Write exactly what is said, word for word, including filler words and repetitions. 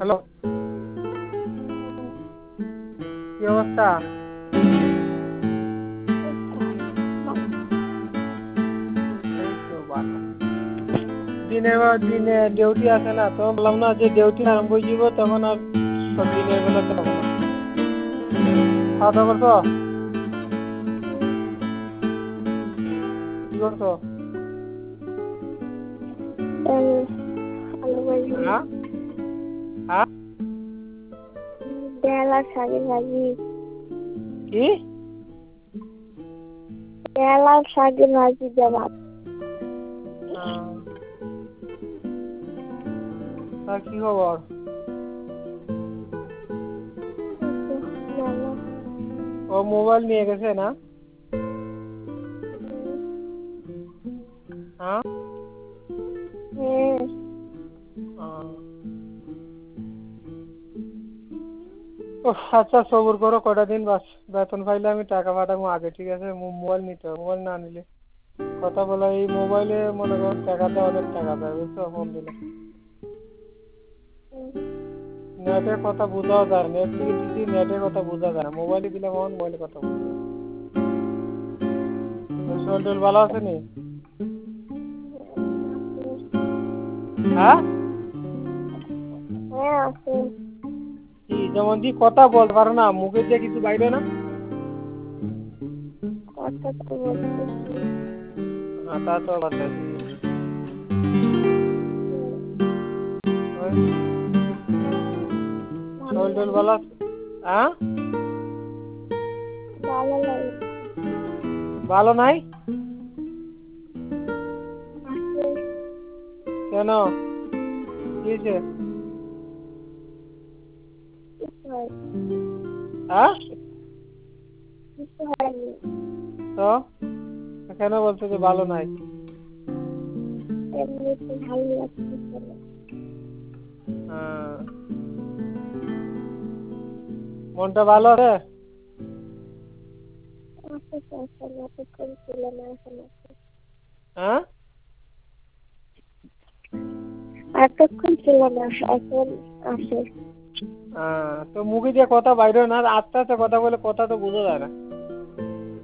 Hello, কি অবস্থা? এই তো ভালো। দিনের বেলা দিনে ডিউটি আছে না, তো বললাম না যে ডিউটি আরম্ভ হয়ে যাব, তখন আর সব দিনের বেলাতে পাবো না। খাওয়া দাওয়া করছো? কি করছো? হ্যাঁ হ্যাঁ ডাল আর শাকের ভাজি। কি? ডাল আর শাকের ভাজি দিয়ে ভাত। আহ, তা কি খবর? ভালো। ও মোবাইল নিয়ে গেছে না? হ্যাঁ। হ্যাঁ। আহ, ওহ, আচ্ছা সবুর করো কটা দিন, বাস বেতন পাইলে আমি টাকা পাঠাবো আগে, ঠিক আছে? মো- মোবাইল নিতে হবে, মোবাইল না নিলে কথা বলা, এই মোবাইলে মনে করো টাকাতে অনেক টাকা যায়, বুঝছো? ফোন দিলে নেটে কথা বোঝাও যায়, নেট থেকে দিচ্ছি, নেটে কথা বোঝা যায় না, মোবাইলে দিলে কখন মোবাইলে কথা বুঝবে। শরীর টরীর ভালো আছে নি? হ্যাঁ। হ্যাঁ আছে। কি যেমন দি কথা বলতে পারো না, মুখে দিয়ে কিছু বাইরে না? কথা তো বলতেছি। হ্যাঁ, তা তো কথা। ওই ভালো শরীর টরীর লাগে। ভালো আছে? হ্যাঁ। ভালো লাগে। ভালো নাই? আছে। কেন, কি হয়েছে? কিছু হয় হ্যাঁ। কিছু হয়নি। তো কেন বলছো যে ভালো নাই? এমনিতে ভালো লাগতেছে না। হ্যাঁ। মনটা ভালো আছে? আছে তো, এখন এতক্ষণ ছিল না, এখন আছে। হ্যাঁ। এতক্ষণ ছিল না, এখন আছে। হ্যাঁ, তো মুখে দিয়ে কথা বাইরে না, আস্তে আস্তে কথা বলে কথা তো বোঝা যায় না।